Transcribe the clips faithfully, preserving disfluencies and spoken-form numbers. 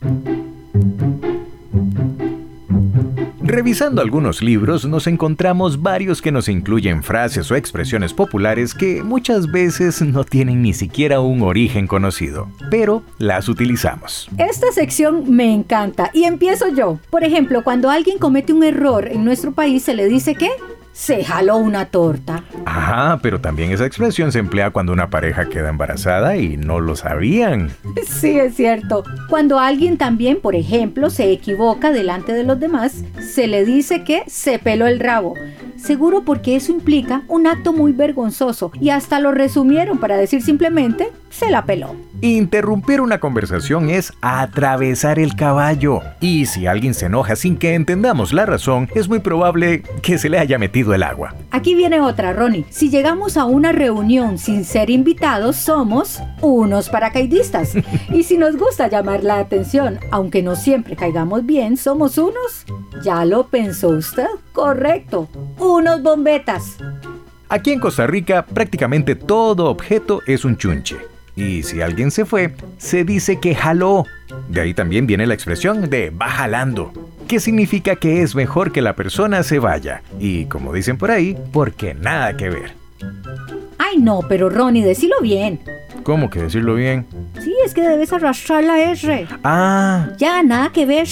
Revisando algunos libros, nos encontramos varios que nos incluyen frases o expresiones populares que muchas veces no tienen ni siquiera un origen conocido, pero las utilizamos. Esta sección me encanta y empiezo yo. Por ejemplo, cuando alguien comete un error en nuestro país, se le dice que se jaló una torta. Ajá, pero también esa expresión se emplea cuando una pareja queda embarazada y no lo sabían. Sí, es cierto. Cuando alguien también, por ejemplo, se equivoca delante de los demás, se le dice que se peló el rabo. Seguro porque eso implica un acto muy vergonzoso y hasta lo resumieron para decir simplemente se la peló. Interrumpir una conversación es atravesar el caballo. Y si alguien se enoja sin que entendamos la razón, es muy probable que se le haya metido el agua. Aquí viene otra, Ronnie. Si llegamos a una reunión sin ser invitados, somos unos paracaidistas. Y si nos gusta llamar la atención, aunque no siempre caigamos bien, somos unos... ¿Ya lo pensó usted? Correcto. Unos bombetas. Aquí en Costa Rica, prácticamente todo objeto es un chunche. Y si alguien se fue, se dice que jaló. De ahí también viene la expresión de va jalando, que significa que es mejor que la persona se vaya. Y como dicen por ahí, porque nada que ver. Ay no, pero Ronnie, decilo bien. ¿Cómo que decirlo bien? Sí, es que debes arrastrar la R. Ah. Ya, nada que ver.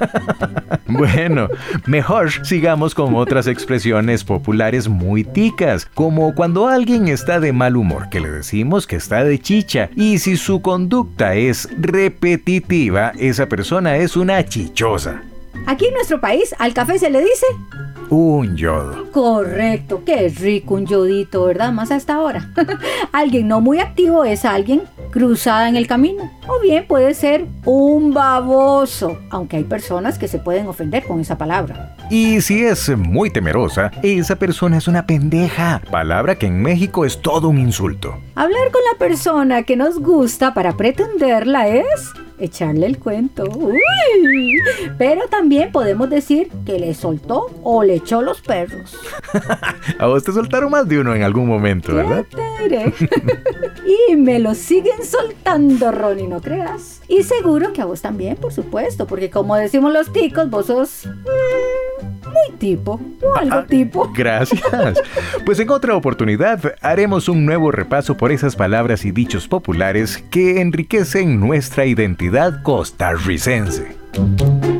Bueno, mejor sigamos con otras expresiones populares muy ticas, como cuando alguien está de mal humor, que le decimos que está de chicha, y si su conducta es repetitiva, esa persona es una chichosa. Aquí en nuestro país, al café se le dice... un yodo. Correcto, qué rico un yodito, ¿verdad? Más hasta ahora. Alguien no muy activo es alguien cruzada en el camino. O bien puede ser un baboso, aunque hay personas que se pueden ofender con esa palabra. Y si es muy temerosa, esa persona es una pendeja, palabra que en México es todo un insulto. Hablar con la persona que nos gusta para pretenderla es... echarle el cuento. Uy. Pero también podemos decir que le soltó o le echó los perros. A vos te soltaron más de uno en algún momento, ¿verdad? ¿Qué te diré? Y me lo siguen soltando, Ronnie, no creas. Y seguro que a vos también, por supuesto, porque como decimos los ticos, vos sos... mmm, muy tipo, o algo ah, tipo. Gracias. Pues en otra oportunidad haremos un nuevo repaso por esas palabras y dichos populares que enriquecen nuestra identidad costarricense.